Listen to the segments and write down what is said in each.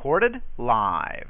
recorded live.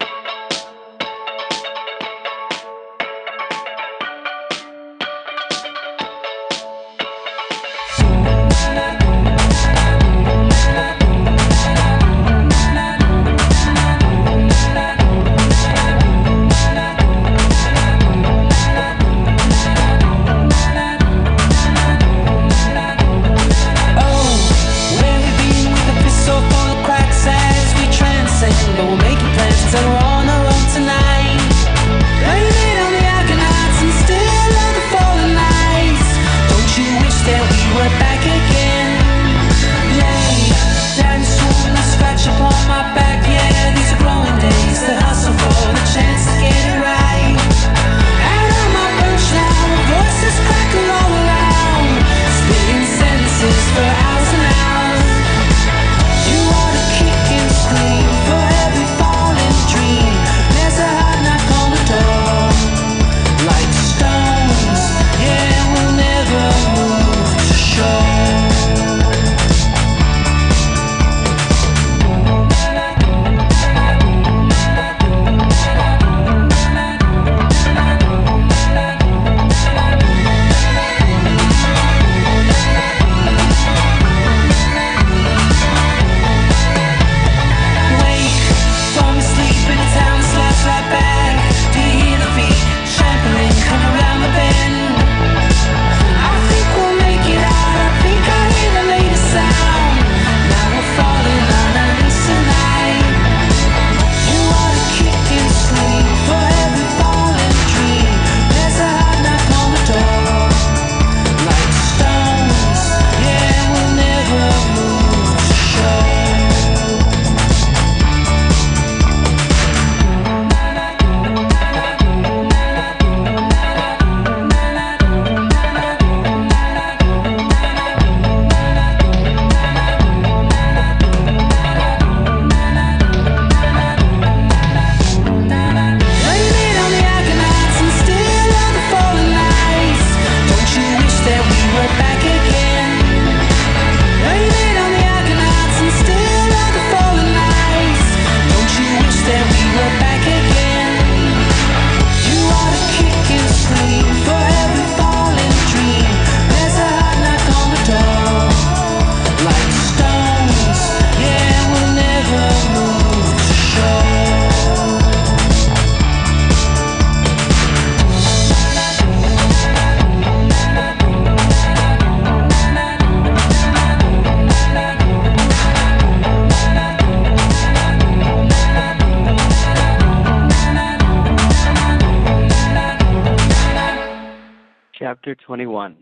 Chapter 21.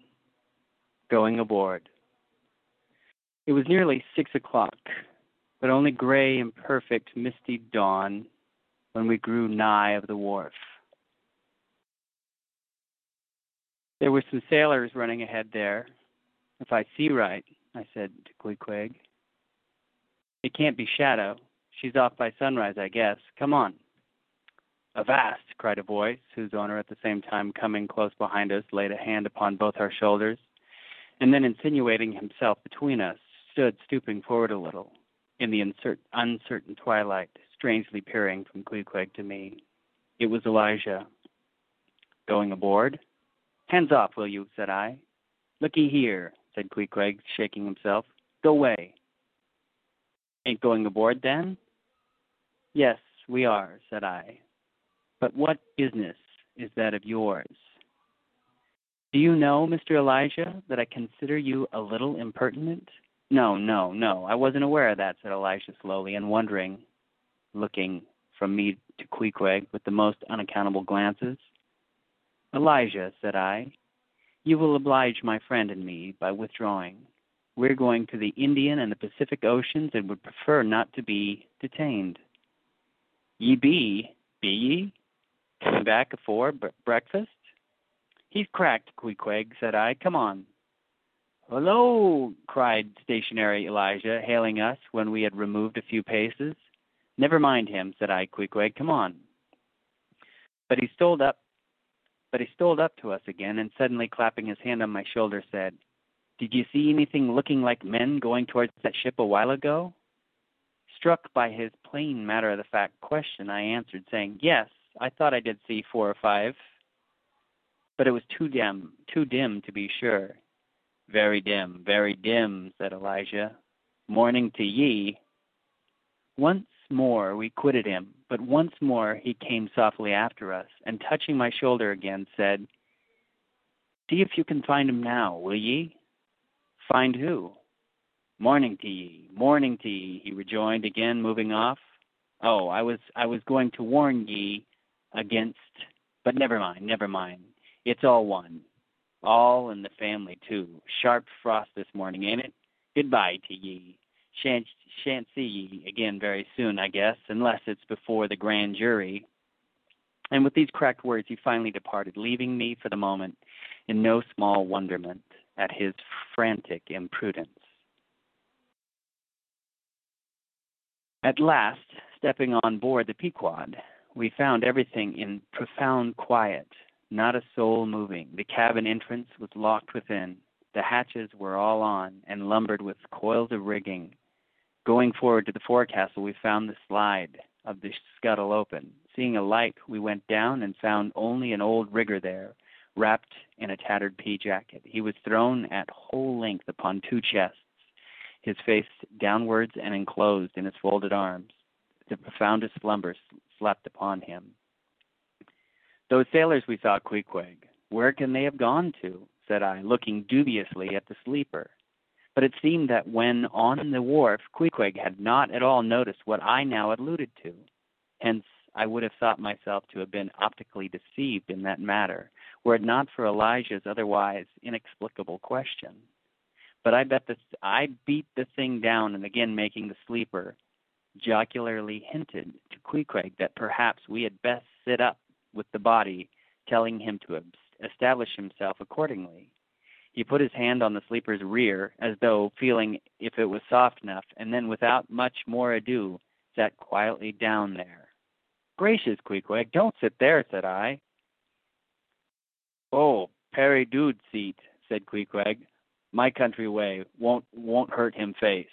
Going Aboard. It was nearly 6 o'clock, but only gray, imperfect, misty dawn when we grew nigh of the wharf. There were some sailors running ahead there. If I see right, I said to Queequeg. It can't be Shadow. She's off by sunrise, I guess. Come on. Avast, cried a voice, whose owner at the same time coming close behind us laid a hand upon both our shoulders, and then insinuating himself between us, stood stooping forward a little, in the uncertain twilight, strangely peering from Queequeg to me. It was Elijah. Going aboard? Hands off, will you, said I. Looky here, said Queequeg, shaking himself. Go away. Ain't going aboard, then? Yes, we are, said I. But what business is that of yours? Do you know, Mr. Elijah, that I consider you a little impertinent? No, I wasn't aware of that, said Elijah slowly, and wondering, looking from me to Queequeg with the most unaccountable glances. Elijah, said I, you will oblige my friend and me by withdrawing. We're going to the Indian and the Pacific Oceans and would prefer not to be detained. Ye be ye? Coming back afore breakfast? He's cracked, Queequeg, said I. Come on. Hello, cried stationary Elijah, hailing us when we had removed a few paces. Never mind him, said I, Queequeg. Come on. But he stole up to us again, and suddenly clapping his hand on my shoulder said, Did you see anything looking like men going towards that ship a while ago? Struck by his plain matter-of-the-fact question, I answered, saying, yes, I thought I did see 4 or 5, but it was too dim to be sure. Very dim, said Elijah. Morning to ye. Once more we quitted him, but once more he came softly after us, and touching my shoulder again, said, see if you can find him now, will ye? Find who? Morning to ye, he rejoined, again moving off. Oh, I was going to warn ye against, but never mind. It's all one. All in the family, too. Sharp frost this morning, ain't it? Goodbye to ye. Shan't see ye again very soon, I guess, unless it's before the grand jury. And with these cracked words, he finally departed, leaving me for the moment in no small wonderment at his frantic imprudence. At last, stepping on board the Pequod, we found everything in profound quiet, not a soul moving. The cabin entrance was locked within. The hatches were all on and lumbered with coils of rigging. Going forward to the forecastle, we found the slide of the scuttle open. Seeing a light, we went down and found only an old rigger there, wrapped in a tattered pea jacket. He was thrown at whole length upon 2 chests, his face downwards and enclosed in his folded arms. The profoundest slumber slept upon him. Those sailors we saw, Queequeg, where can they have gone to? Said I, looking dubiously at the sleeper. But it seemed that when on the wharf, Queequeg had not at all noticed what I now alluded to. Hence, I would have thought myself to have been optically deceived in that matter, were it not for Elijah's otherwise inexplicable question. But I beat the thing down, and again making the sleeper, jocularly hinted to Queequeg that perhaps we had best sit up with the body, telling him to establish himself accordingly. He put his hand on the sleeper's rear, as though feeling if it was soft enough, and then without much more ado, sat quietly down there. Gracious, Queequeg, don't sit there, said I. Oh, Perry dude seat, said Queequeg. My country way, won't hurt him face.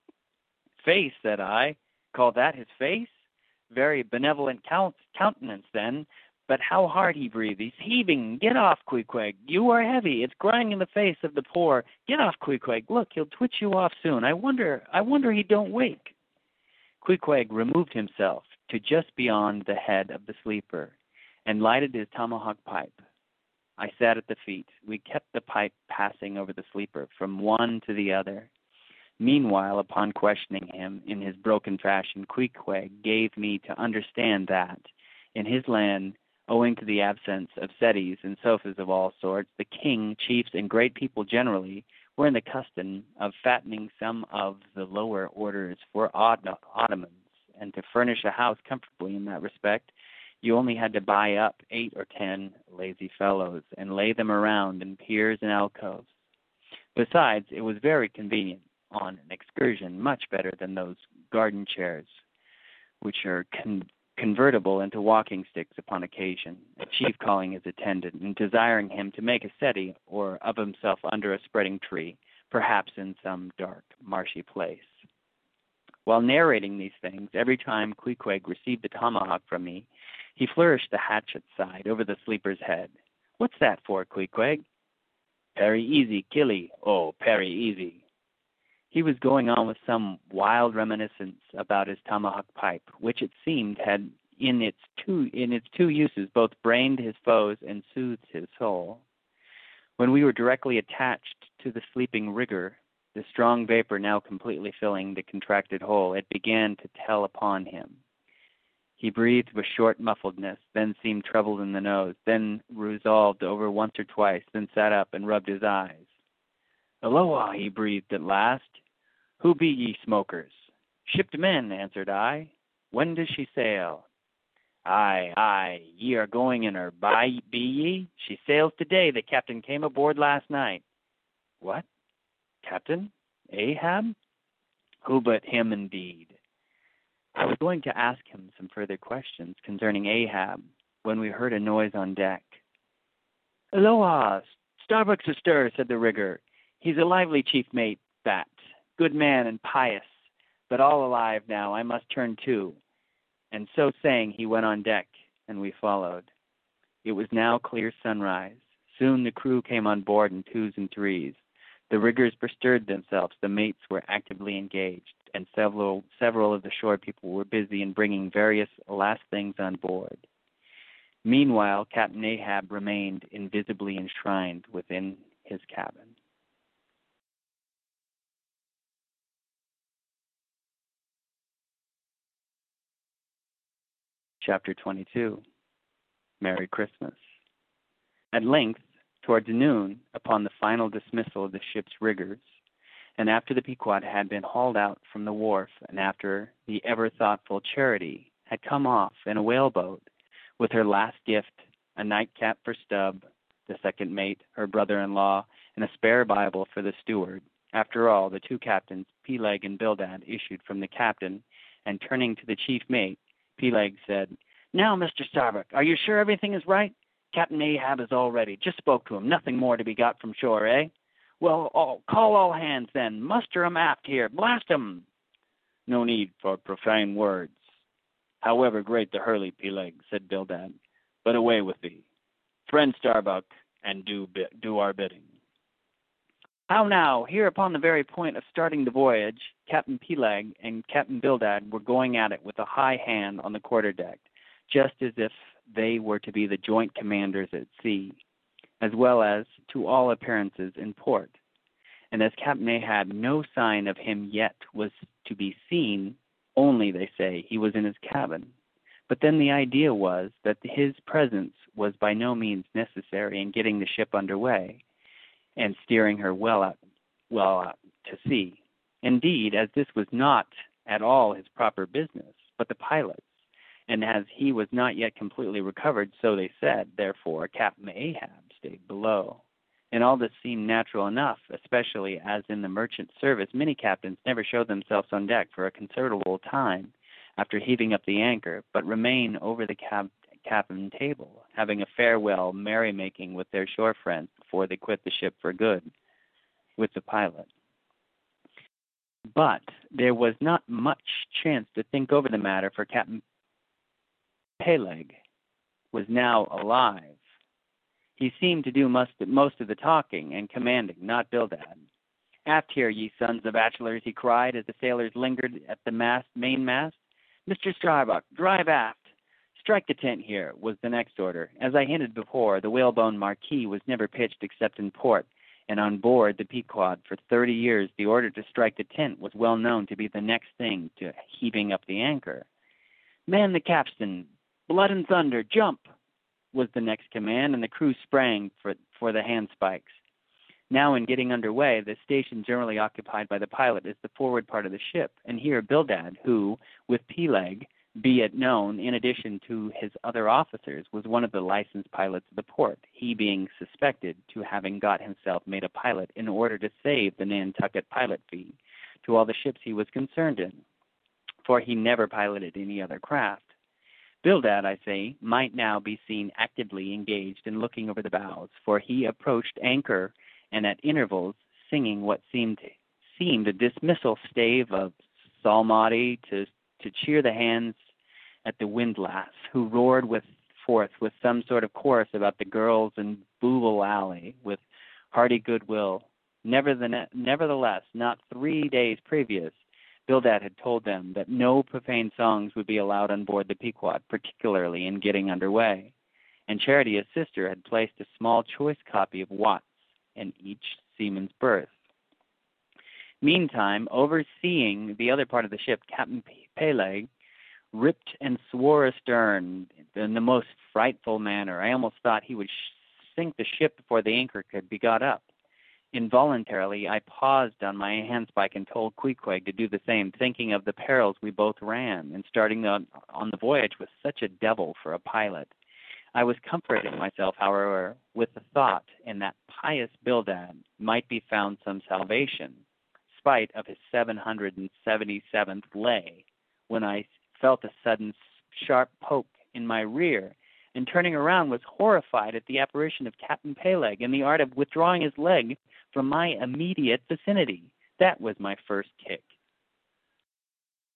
Face, said I. Call that his face? Very benevolent countenance, then. But how hard he breathes. He's heaving. Get off, Queequeg. You are heavy. It's grinding in the face of the poor. Get off, Queequeg. Look, he'll twitch you off soon. I wonder he don't wake. Queequeg removed himself to just beyond the head of the sleeper and lighted his tomahawk pipe. I sat at the feet. We kept the pipe passing over the sleeper from one to the other. Meanwhile, upon questioning him in his broken fashion, Queequeg gave me to understand that, in his land, owing to the absence of settees and sofas of all sorts, the king, chiefs, and great people generally were in the custom of fattening some of the lower orders for ottomans, and to furnish a house comfortably in that respect, you only had to buy up 8 or 10 lazy fellows and lay them around in piers and alcoves. Besides, it was very convenient on an excursion, much better than those garden chairs, which are convertible into walking sticks upon occasion, a chief calling his attendant and desiring him to make a settee or of himself under a spreading tree, perhaps in some dark, marshy place. While narrating these things, every time Queequeg received the tomahawk from me, he flourished the hatchet side over the sleeper's head. What's that for, Queequeg? Very easy, killie. Oh, very easy. He was going on with some wild reminiscence about his tomahawk pipe, which it seemed had in its two uses both brained his foes and soothed his soul. When we were directly attached to the sleeping rigger, the strong vapor now completely filling the contracted hole, it began to tell upon him. He breathed with short muffledness, then seemed troubled in the nose, then resolved over once or twice, then sat up and rubbed his eyes. Aloha, he breathed at last. Who be ye smokers? Shipped men, answered I. When does she sail? Aye, ye are going in her, be ye? She sails today. The captain came aboard last night. What? Captain? Ahab? Who but him indeed? I was going to ask him some further questions concerning Ahab when we heard a noise on deck. Aloha! Starbuck's astir, said the rigger. He's a lively chief mate, that. Good man and pious. but all alive now. I must turn to." And so saying, he went on deck, and we followed. It was now clear sunrise. Soon the crew came on board in twos and threes. The riggers bestirred themselves, the mates were actively engaged, and several of the shore people were busy in bringing various last things on board. Meanwhile, Captain Ahab remained invisibly enshrined within his cabin. Chapter 22. Merry Christmas. At length, towards noon, upon the final dismissal of the ship's riggers, and after the Pequod had been hauled out from the wharf, and after the ever-thoughtful Charity had come off in a whaleboat with her last gift, a nightcap for Stubb, the second mate, her brother-in-law, and a spare Bible for the steward, after all, the two captains, Peleg and Bildad, issued from the captain, and turning to the chief mate, Peleg said, "Now, Mr. Starbuck, are you sure everything is right? Captain Ahab is all ready. Just spoke to him. Nothing more to be got from shore, eh? Well, call all hands then. Muster 'em aft here. Blast 'em." "No need for profane words. However great the hurly, Peleg," said Bildad, "but away with thee. Friend Starbuck, and do our bidding." How now, here upon the very point of starting the voyage, Captain Peleg and Captain Bildad were going at it with a high hand on the quarterdeck, just as if they were to be the joint commanders at sea, as well as, to all appearances, in port. And as Captain Ahab, no sign of him yet was to be seen, only, they say, he was in his cabin. But then the idea was that his presence was by no means necessary in getting the ship under way and steering her well out to sea. Indeed, as this was not at all his proper business, but the pilot's, and as he was not yet completely recovered, so they said, therefore Captain Ahab stayed below. And all this seemed natural enough, especially as in the merchant service many captains never show themselves on deck for a considerable time after heaving up the anchor, but remain over the cabin table, having a farewell merrymaking with their shore friends before they quit the ship for good with the pilot. But there was not much chance to think over the matter, for Captain Peleg was now alive. He seemed to do most of the talking and commanding, not Bildad. "Aft here, ye sons of bachelors," he cried as the sailors lingered at the mainmast. "Mr. Starbuck, drive aft. Strike the tent here," was the next order. As I hinted before, the whalebone Marquis was never pitched except in port, and on board the Pequod for 30 years the order to strike the tent was well known to be the next thing to heaving up the anchor. "Man the capstan, blood and thunder, jump," was the next command, and the crew sprang for the handspikes. Now, in getting under way, the station generally occupied by the pilot is the forward part of the ship, and here Bildad, who, with Peleg, be it known, in addition to his other officers, was one of the licensed pilots of the port, he being suspected to having got himself made a pilot in order to save the Nantucket pilot fee to all the ships he was concerned in, for he never piloted any other craft. Bildad, I say, might now be seen actively engaged in looking over the bows, for he approached anchor and at intervals singing what seemed a dismissal stave of psalmody to cheer the hands at the windlass, who roared forth with some sort of chorus about the girls in Booble Alley with hearty goodwill. Nevertheless, not 3 days previous, Bildad had told them that no profane songs would be allowed on board the Pequod, particularly in getting under way, and Charity, his sister, had placed a small choice copy of Watts in each seaman's berth. Meantime, overseeing the other part of the ship, Captain Peleg ripped and swore astern in the most frightful manner. I almost thought he would sink the ship before the anchor could be got up. Involuntarily, I paused on my handspike and told Queequeg to do the same, thinking of the perils we both ran in starting on the voyage with such a devil for a pilot. I was comforting myself, however, with the thought in that pious Bildad might be found some salvation, spite of his 777th lay, when I felt a sudden sharp poke in my rear, and turning around was horrified at the apparition of Captain Peleg in the art of withdrawing his leg from my immediate vicinity. That was my first kick.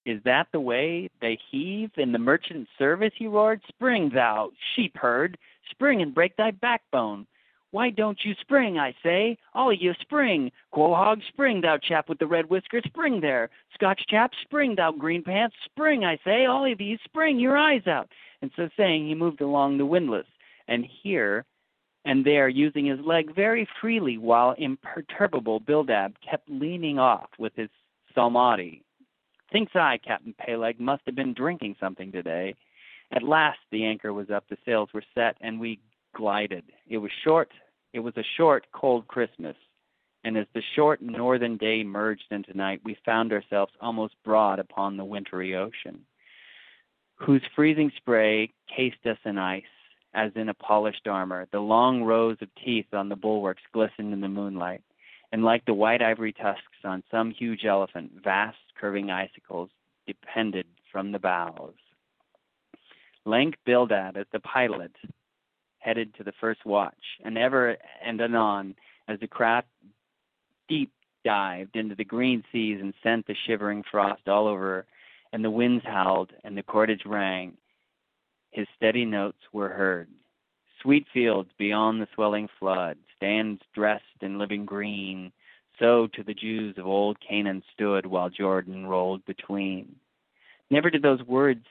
Is that the way they heave in the merchant service? He roared. Spring, thou sheep-herd, spring and break thy backbone. Why don't you spring, I say? All of you spring. Quahog, spring, thou chap with the red whiskers, spring there. Scotch chap, spring, thou green pants, spring, I say. All of you spring your eyes out. And so saying, he moved along the windlass, and here and there using his leg very freely, while imperturbable Bildad kept leaning off with his psalmody. Thinks I, Captain Peleg must have been drinking something today. At last the anchor was up, the sails were set, and we glided. It was a short, cold Christmas, and as the short northern day merged into night, we found ourselves almost broad upon the wintry ocean, whose freezing spray cased us in ice, as in a polished armor. The long rows of teeth on the bulwarks glistened in the moonlight, and like the white ivory tusks on some huge elephant, vast curving icicles depended from the bows. Lank Bildad, as the pilot, headed to the first watch, and ever and anon, as the craft deep dived into the green seas and sent the shivering frost all over, and the winds howled and the cordage rang, his steady notes were heard. Sweet fields beyond the swelling flood, stands dressed in living green, so to the Jews of old Canaan stood, while Jordan rolled between. Never did those words,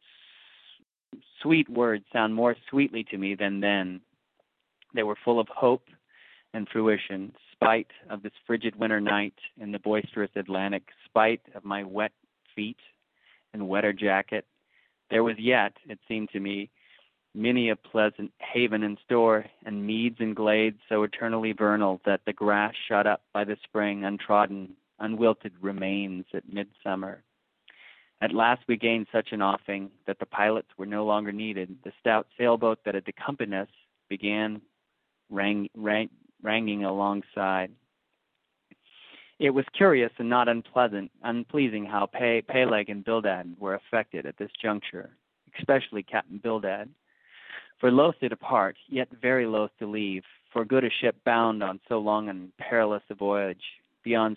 sweet words, sound more sweetly to me than then. They were full of hope and fruition, spite of this frigid winter night in the boisterous Atlantic, spite of my wet feet and wetter jacket. There was yet, it seemed to me, many a pleasant haven in store, and meads and glades so eternally vernal that the grass shot up by the spring, untrodden, unwilted remains at midsummer. At last we gained such an offing that the pilots were no longer needed. The stout sailboat that had accompanied us began ranging alongside. It was curious and not unpleasing how Peleg and Bildad were affected at this juncture, especially Captain Bildad. For loath to depart, yet very loath to leave, for good a ship bound on so long and perilous a voyage, beyond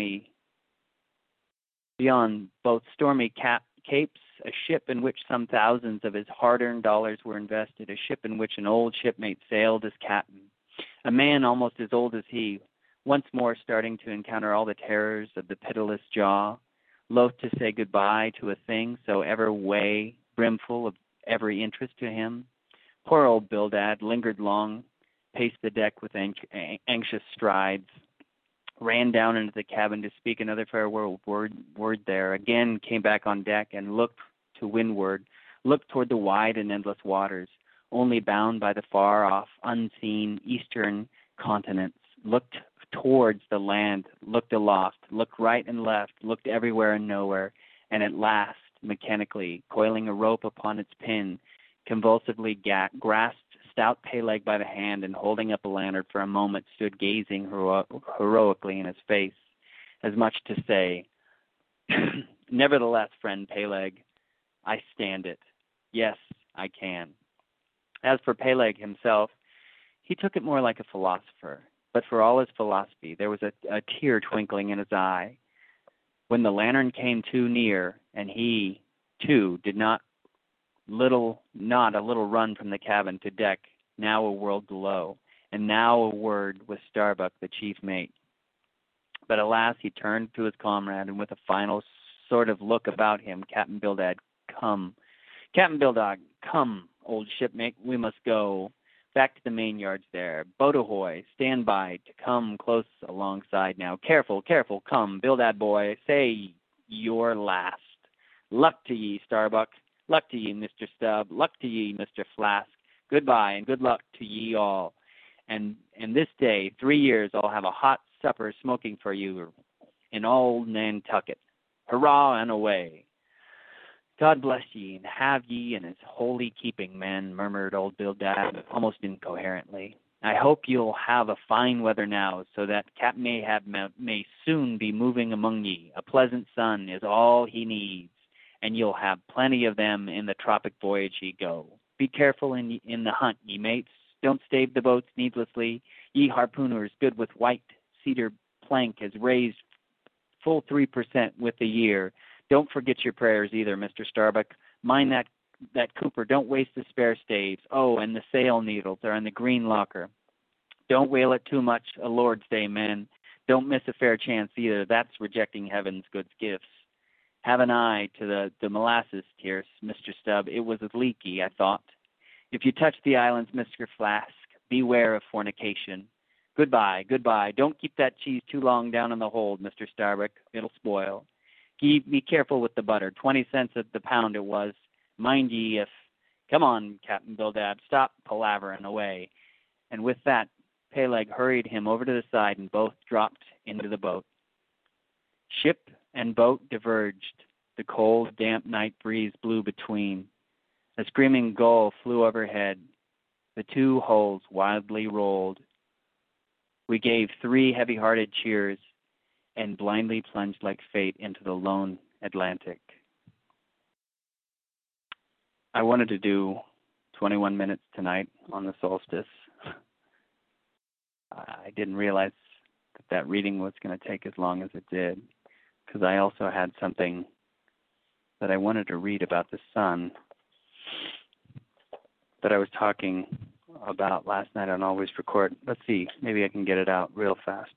both stormy capes, a ship in which some thousands of his hard-earned dollars were invested, a ship in which an old shipmate sailed as captain, a man almost as old as he, once more starting to encounter all the terrors of the pitiless jaw, loath to say goodbye to a thing so ever brimful of every interest to him. Poor old Bildad lingered long, paced the deck with anxious strides, ran down into the cabin to speak another farewell word there, again came back on deck and looked to windward, looked toward the wide and endless waters, only bound by the far-off, unseen eastern continents, looked towards the land, looked aloft, looked right and left, looked everywhere and nowhere, and at last, mechanically, coiling a rope upon its pin, convulsively grasped stout Peleg by the hand, and holding up a lantern for a moment stood gazing heroically in his face, as much to say, nevertheless, friend Peleg, I stand it. Yes, I can. As for Peleg himself, he took it more like a philosopher, but for all his philosophy, there was a tear twinkling in his eye. When the lantern came too near, and he, too, did not a little run from the cabin to deck, now a world below, and now a word with Starbuck, the chief mate. But alas, he turned to his comrade, and with a final sort of look about him, Captain Bildad, come, old shipmate, we must go. Back to the main yards there. Boat ahoy, stand by to come close alongside now. Careful, come, Bildad boy, say your last. Luck to ye, Starbuck. Luck to ye, Mr. Stubb. Luck to ye, Mr. Flask. Goodbye, and good luck to ye all. And this day, 3 years, I'll have a hot supper smoking for you in old Nantucket. Hurrah and away. God bless ye, and have ye in his holy keeping, men, murmured old Bildad, almost incoherently. I hope you'll have a fine weather now, so that Captain Ahab may soon be moving among ye. A pleasant sun is all he needs, and you'll have plenty of them in the tropic voyage ye go. Be careful in the hunt, ye mates. Don't stave the boats needlessly. Ye harpooners, good with white cedar plank, has raised full 3% with the year. Don't forget your prayers either, Mr. Starbuck. Mind that Cooper. Don't waste the spare staves. Oh, and the sail needles are in the green locker. Don't whale it too much, a Lord's Day, man. Don't miss a fair chance either. That's rejecting heaven's good gifts. Have an eye to the molasses, Tierce, Mr. Stubb. It was leaky, I thought. If you touch the islands, Mr. Flask, beware of fornication. Goodbye, goodbye. Don't keep that cheese too long down in the hold, Mr. Starbuck. It'll spoil. Be careful with the butter. 20 cents at the pound it was. Mind ye if... Come on, Captain Bildad, stop palavering away. And with that, Peleg hurried him over to the side, and both dropped into the boat. Ship and boat diverged. The cold, damp night breeze blew between. A screaming gull flew overhead. The two hulls wildly rolled. We gave 3 heavy-hearted cheers and blindly plunged like fate into the lone Atlantic. I wanted to do 21 minutes tonight on the solstice. I didn't realize that reading was going to take as long as it did, because I also had something that I wanted to read about the sun that I was talking about last night on Always Record. Let's see, maybe I can get it out real fast.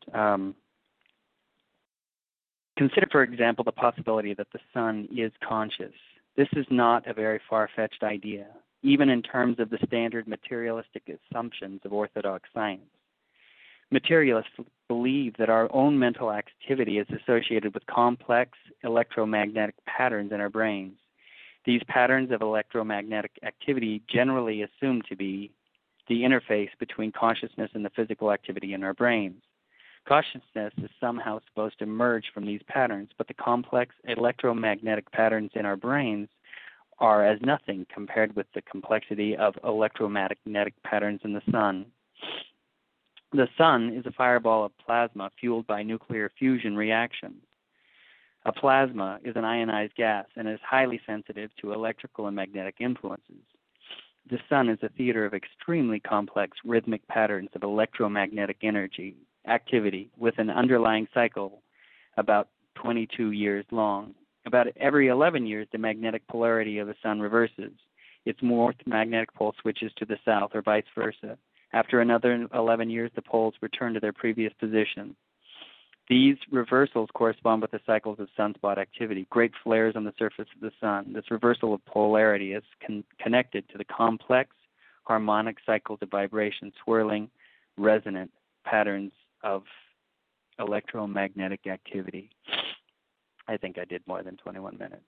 Consider, for example, the possibility that the sun is conscious. This is not a very far-fetched idea, even in terms of the standard materialistic assumptions of orthodox science. Materialists believe that our own mental activity is associated with complex electromagnetic patterns in our brains. These patterns of electromagnetic activity generally assume to be the interface between consciousness and the physical activity in our brains. Consciousness is somehow supposed to emerge from these patterns, but the complex electromagnetic patterns in our brains are as nothing compared with the complexity of electromagnetic patterns in the sun. The sun is a fireball of plasma fueled by nuclear fusion reactions. A plasma is an ionized gas and is highly sensitive to electrical and magnetic influences. The sun is a theater of extremely complex rhythmic patterns of electromagnetic energy, activity, with an underlying cycle about 22 years long. About every 11 years, the magnetic polarity of the sun reverses. Its north magnetic pole switches to the south, or vice versa. After another 11 years, the poles return to their previous position. These reversals correspond with the cycles of sunspot activity, great flares on the surface of the sun. This reversal of polarity is connected to the complex harmonic cycles of vibration, swirling, resonant patterns of electromagnetic activity. I think I did more than 21 minutes,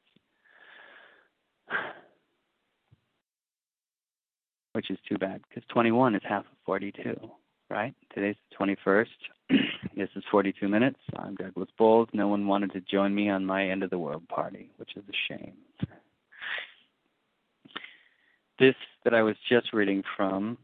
which is too bad, because 21 is half of 42, right? Today's the 21st. This is 42 minutes. I'm Douglas Bowles. No one wanted to join me on my end of the world party, which is a shame. This that I was just reading from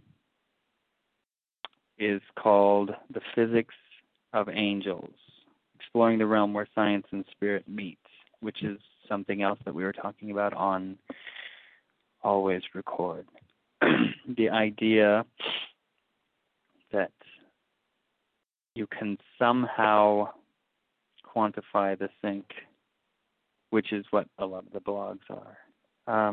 is called The Physics of Angels, Exploring the Realm Where Science and Spirit Meet, which is something else that we were talking about on Always Record. The idea that you can somehow quantify the sync, which is what a lot of the blogs are.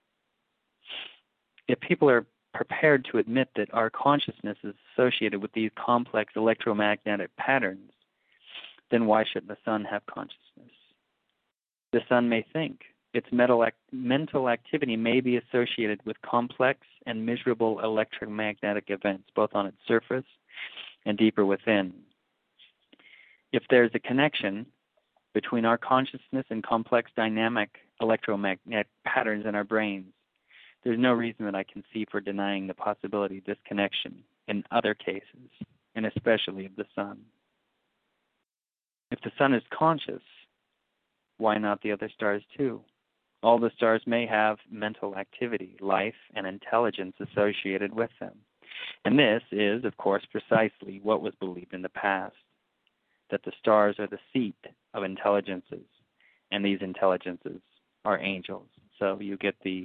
If people are prepared to admit that our consciousness is associated with these complex electromagnetic patterns, then why shouldn't the sun have consciousness? The sun may think. Its mental activity may be associated with complex and measurable electromagnetic events, both on its surface and deeper within. If there's a connection between our consciousness and complex dynamic electromagnetic patterns in our brains, there's no reason that I can see for denying the possibility of this connection in other cases, and especially of the sun. If the sun is conscious, why not the other stars too? All the stars may have mental activity, life, and intelligence associated with them. And this is, of course, precisely what was believed in the past, that the stars are the seat of intelligences, and these intelligences are angels. So you get the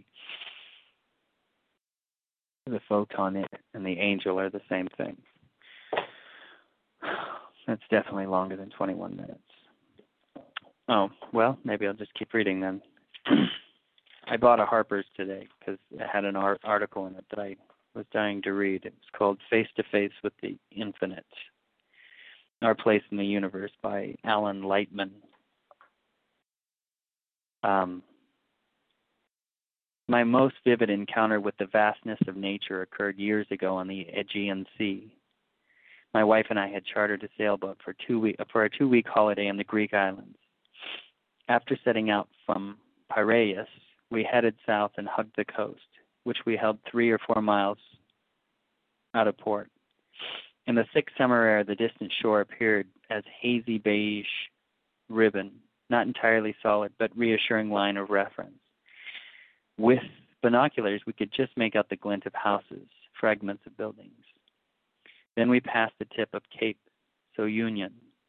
photon and the angel are the same thing. That's definitely longer than 21 minutes. Oh, well, maybe I'll just keep reading then. I bought a Harper's today because it had an article in it that I was dying to read. It was called Face to Face with the Infinite, Our Place in the Universe by Alan Lightman. My most vivid encounter with the vastness of nature occurred years ago on the Aegean Sea. My wife and I had chartered a sailboat for a 2-week holiday in the Greek islands. After setting out from Piraeus, we headed south and hugged the coast, which we held 3 or 4 miles out of port. In the thick summer air, the distant shore appeared as hazy beige ribbon, not entirely solid, but reassuring line of reference. With binoculars, we could just make out the glint of houses, fragments of buildings. Then we passed the tip of Cape Sounion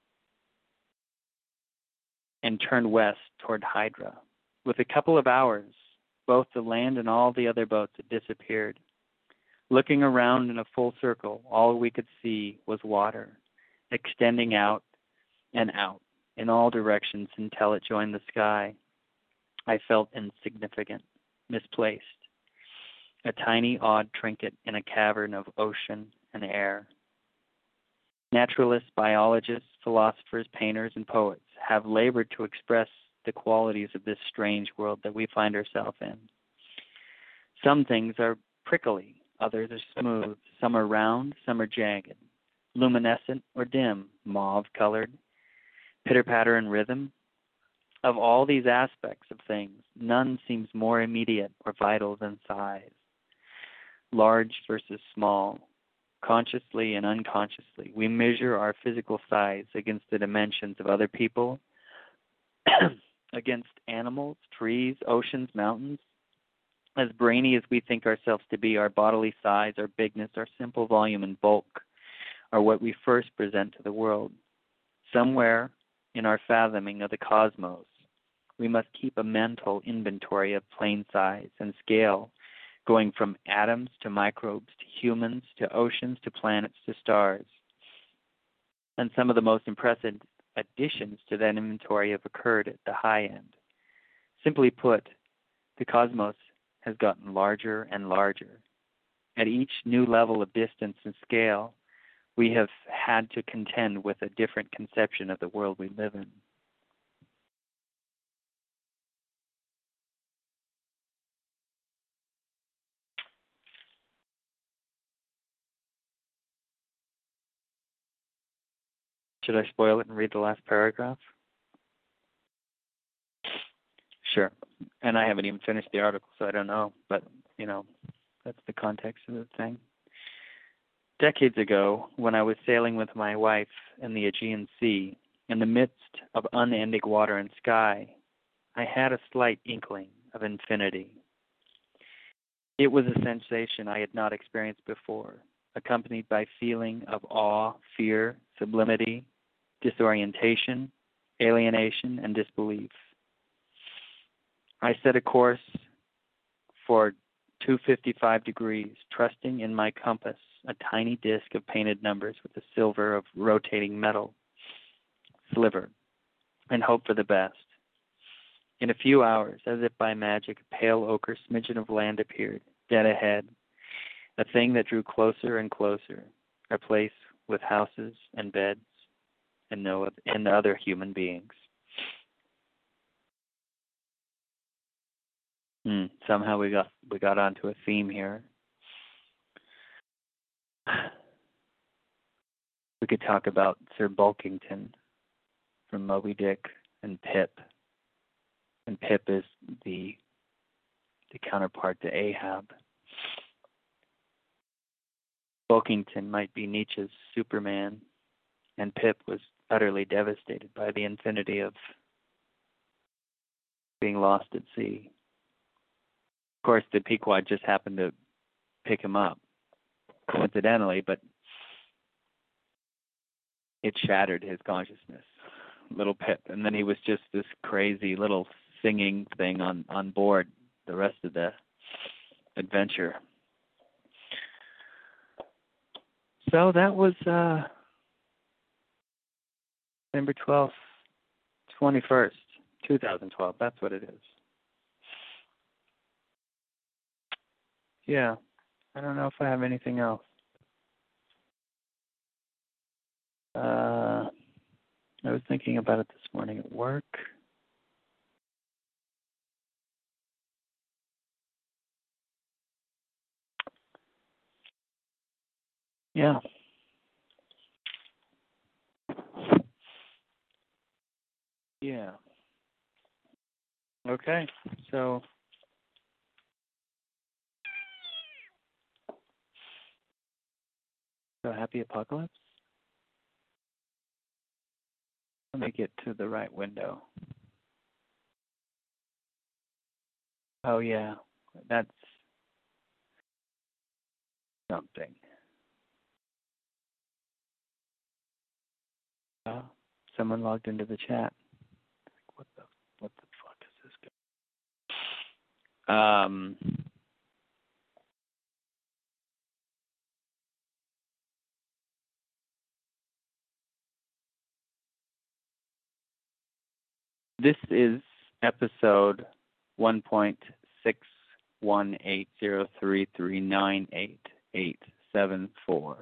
and turned west toward Hydra. With a couple of hours, both the land and all the other boats had disappeared. Looking around in a full circle, all we could see was water, extending out and out in all directions until it joined the sky. I felt insignificant, misplaced, a tiny, odd trinket in a cavern of ocean and air. Naturalists, biologists, philosophers, painters, and poets have labored to express the qualities of this strange world that we find ourselves in. Some things are prickly, others are smooth, some are round, some are jagged, luminescent or dim, mauve-colored, pitter-patter and rhythm. Of all these aspects of things, none seems more immediate or vital than size. Large versus small, consciously and unconsciously, we measure our physical size against the dimensions of other people, against animals, trees, oceans, mountains. As brainy as we think ourselves to be, our bodily size, our bigness, our simple volume and bulk are what we first present to the world. Somewhere in our fathoming of the cosmos, we must keep a mental inventory of plane size and scale, going from atoms to microbes to humans to oceans to planets to stars. And some of the most impressive additions to that inventory have occurred at the high end. Simply put, the cosmos has gotten larger and larger. At each new level of distance and scale, we have had to contend with a different conception of the world we live in. Should I spoil it and read the last paragraph? Sure. And I haven't even finished the article, so I don't know. But, that's the context of the thing. Decades ago, when I was sailing with my wife in the Aegean Sea, in the midst of unending water and sky, I had a slight inkling of infinity. It was a sensation I had not experienced before, accompanied by feeling of awe, fear, sublimity, disorientation, alienation, and disbelief. I set a course for 255 degrees, trusting in my compass a tiny disk of painted numbers with a silver of rotating metal sliver, and hope for the best. In a few hours, as if by magic, a pale ochre smidgen of land appeared, dead ahead, a thing that drew closer and closer, a place with houses and beds and other human beings. Somehow we got onto a theme here. We could talk about Sir Bulkington from Moby Dick and Pip. And Pip is the counterpart to Ahab. Bulkington might be Nietzsche's Superman, and Pip was utterly devastated by the infinity of being lost at sea. Of course, the Pequod just happened to pick him up, coincidentally, but it shattered his consciousness, little Pip. And then he was just this crazy little singing thing on board the rest of the adventure. So that was December 12th, 21st. 2012, that's what it is. Yeah, I don't know if I have anything else. I was thinking about it this morning at work. Yeah. Yeah. Okay, so happy apocalypse? Let me get to the right window. Oh yeah, that's something. Someone logged into the chat. What the fuck is this guy? This is episode 1.61803398874.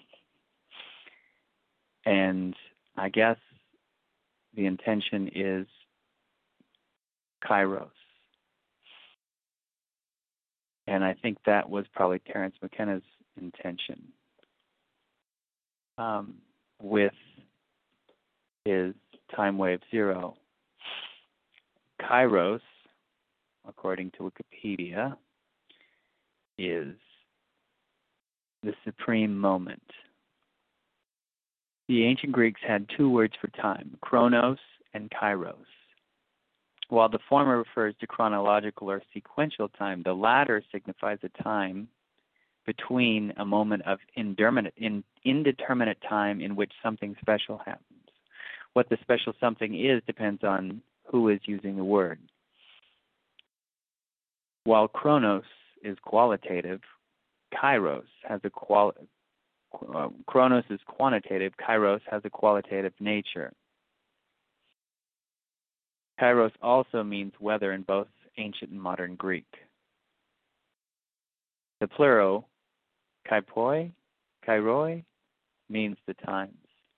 And I guess the intention is Kairos. And I think that was probably Terence McKenna's intention with his time wave zero. Kairos, according to Wikipedia, is the supreme moment. The ancient Greeks had two words for time, chronos and kairos. While the former refers to chronological or sequential time, the latter signifies a time between a moment of indeterminate time in which something special happens. What the special something is depends on who is using the word. While chronos is qualitative, kairos has a chronos is quantitative, kairos has a qualitative nature. Kairos also means weather in both ancient and modern Greek. The plural, kairoi, means the times.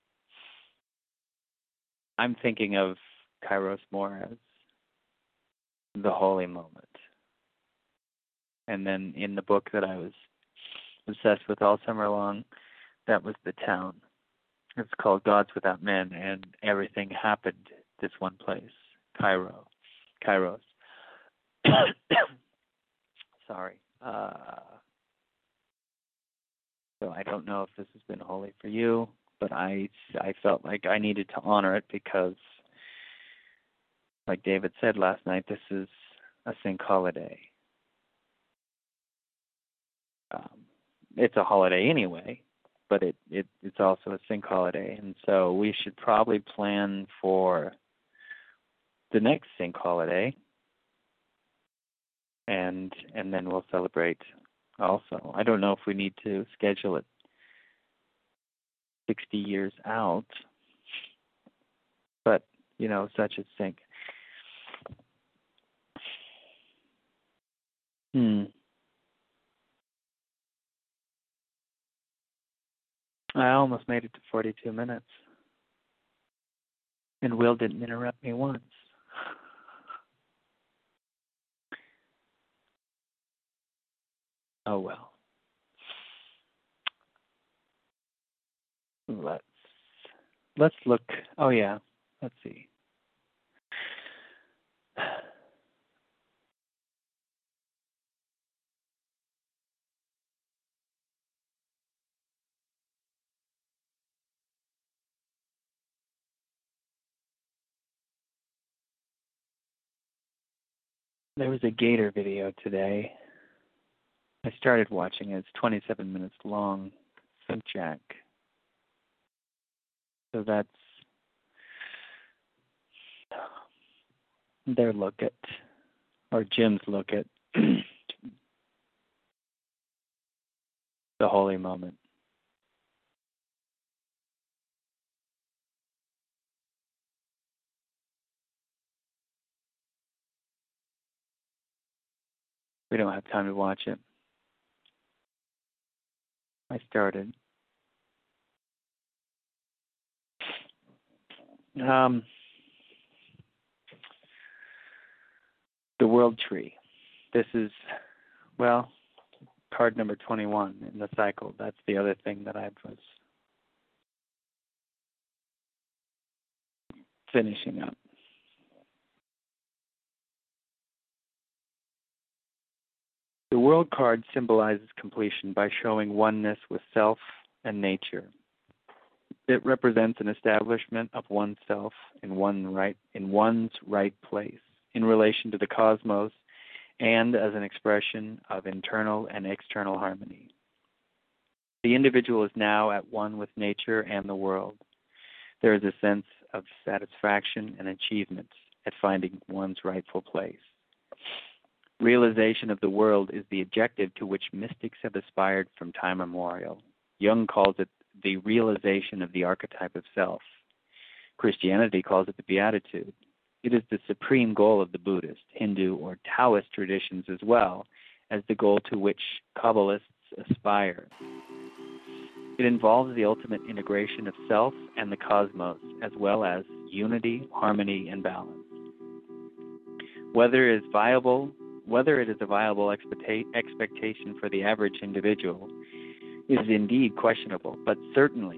I'm thinking of Kairos more as the holy moment. And then in the book that I was obsessed with all summer long, that was the town. It's called Gods Without Men, and everything happened this one place, Kairos. Sorry. So I don't know if this has been holy for you, but I felt like I needed to honor it because, like David said last night, this is a sync holiday. It's a holiday anyway, but it's also a sync holiday, and so we should probably plan for the next sync holiday, and then we'll celebrate also. I don't know if we need to schedule it 60 years out, but such a sync. I almost made it to 42 minutes. And Will didn't interrupt me once. Oh well. Let's look. Oh yeah. Let's see. There was a gator video today. I started watching it. It's 27 minutes long. Sync Jack. So that's their look at, or Jim's look at, the holy moment. We don't have time to watch it. I started. The World Tree. This is, well, card number 21 in the cycle. That's the other thing that I was finishing up. The World card symbolizes completion by showing oneness with self and nature. It represents an establishment of oneself in one's right place in relation to the cosmos and as an expression of internal and external harmony. The individual is now at one with nature and the world. There is a sense of satisfaction and achievement at finding one's rightful place. Realization of the world is the objective to which mystics have aspired from time immemorial. Jung calls it the realization of the archetype of self. Christianity calls it the Beatitude. It is the supreme goal of the Buddhist, Hindu, or Taoist traditions as well as the goal to which Kabbalists aspire. It involves the ultimate integration of self and the cosmos, as well as unity, harmony, and balance. Whether it is a viable expectation for the average individual is indeed questionable, but certainly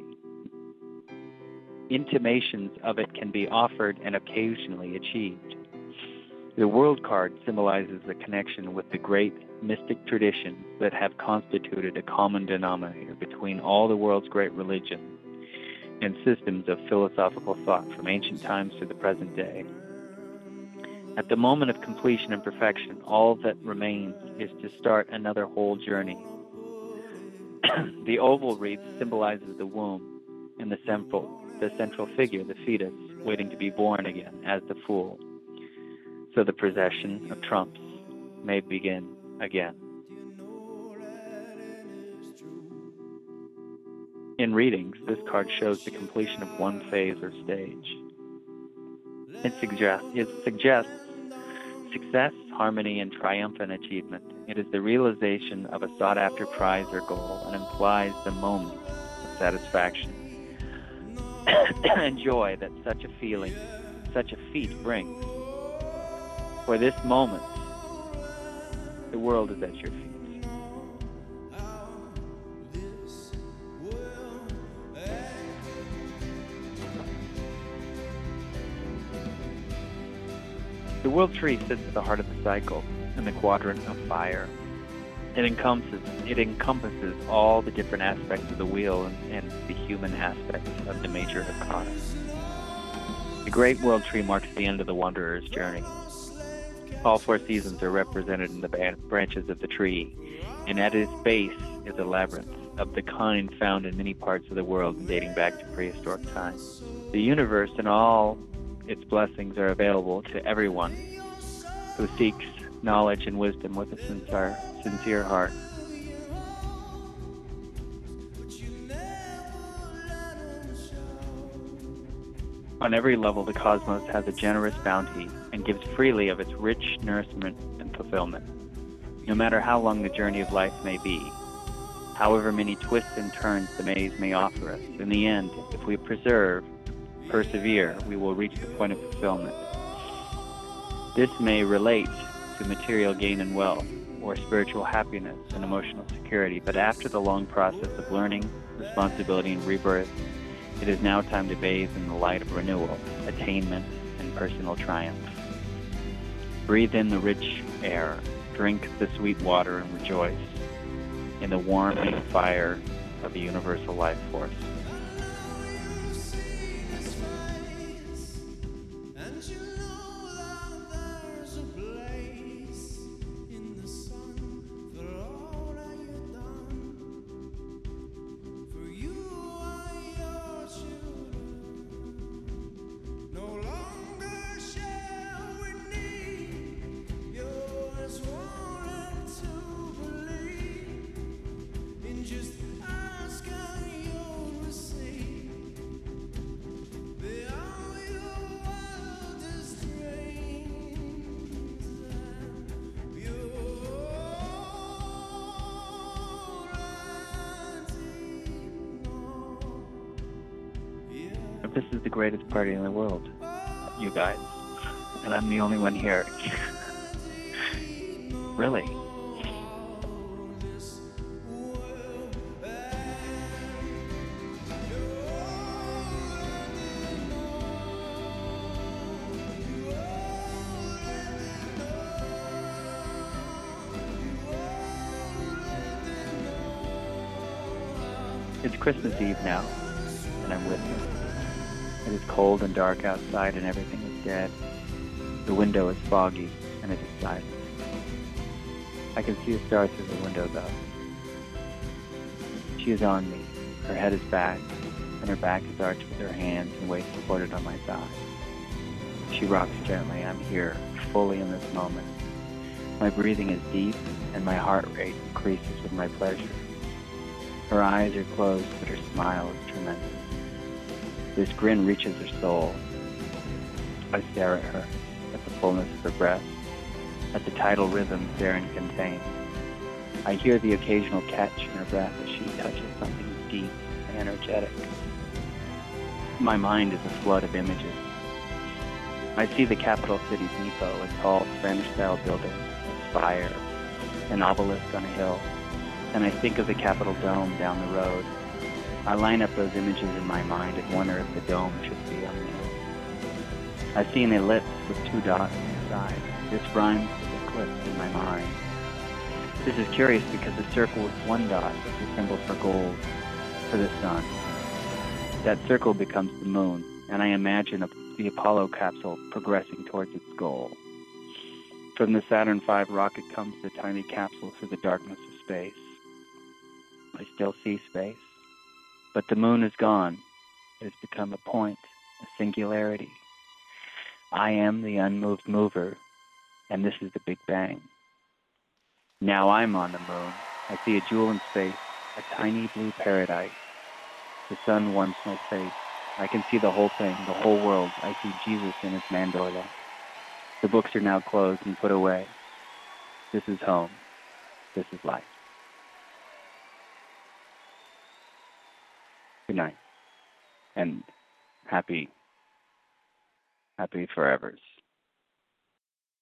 intimations of it can be offered and occasionally achieved. The World card symbolizes the connection with the great mystic traditions that have constituted a common denominator between all the world's great religions and systems of philosophical thought from ancient times to the present day. At the moment of completion and perfection, all that remains is to start another whole journey. The oval wreath symbolizes the womb and the central figure, the fetus, waiting to be born again as the fool. So the procession of trumps may begin again. In readings, this card shows the completion of one phase or stage. It suggests success, harmony, and triumphant achievement. It is the realization of a sought-after prize or goal and implies the moment of satisfaction and joy that such a feat brings. For this moment, the world is at your feet. The World Tree sits at the heart of the cycle in the quadrant of fire. It encompasses all the different aspects of the wheel and the human aspects of the major arcana. The Great World Tree marks the end of the wanderer's journey. All four seasons are represented in the branches of the tree, and at its base is a labyrinth of the kind found in many parts of the world dating back to prehistoric times. The universe and all its blessings are available to everyone who seeks knowledge and wisdom with a sincere heart. On every level, the cosmos has a generous bounty and gives freely of its rich nourishment and fulfillment. No matter how long the journey of life may be, however many twists and turns the maze may offer us, in the end, if we persevere, we will reach the point of fulfillment. This may relate to material gain and wealth, or spiritual happiness and emotional security, but after the long process of learning, responsibility, and rebirth, it is now time to bathe in the light of renewal, attainment, and personal triumph. Breathe in the rich air, drink the sweet water, and rejoice in the warming fire of the universal life force. Just ask and you'll this is the greatest party in the world, you guys, and I'm the only one here. Really. It's Christmas Eve now, and I'm with her. It is cold and dark outside, and everything is dead. The window is foggy, and it is silent. I can see a star through the window, though. She is on me. Her head is back, and her back is arched with her hands and waist supported on my thigh. She rocks gently. I'm here, fully in this moment. My breathing is deep, and my heart rate increases with my pleasure. Her eyes are closed, but her smile is tremendous. This grin reaches her soul. I stare at her, at the fullness of her breath, at the tidal rhythms therein contained. I hear the occasional catch in her breath as she touches something deep and energetic. My mind is a flood of images. I see the capital city's Nipo, a tall Spanish-style building, a spire, an obelisk on a hill, and I think of the Capitol dome down the road. I line up those images in my mind and wonder if the dome should be on the hill. I see an ellipse with 2 dots inside. This rhymes with eclipse in my mind. This is curious because a circle with 1 dot is a symbol for gold, for the sun. That circle becomes the moon, and I imagine the Apollo capsule progressing towards its goal. From the Saturn V rocket comes the tiny capsule through the darkness of space. I still see space, but the moon is gone. It has become a point, a singularity. I am the unmoved mover, and this is the Big Bang. Now I'm on the moon. I see a jewel in space, a tiny blue paradise. The sun warms my face. I can see the whole thing, the whole world. I see Jesus in his mandorla. The books are now closed and put away. This is home. This is life. Good night, and happy forevers.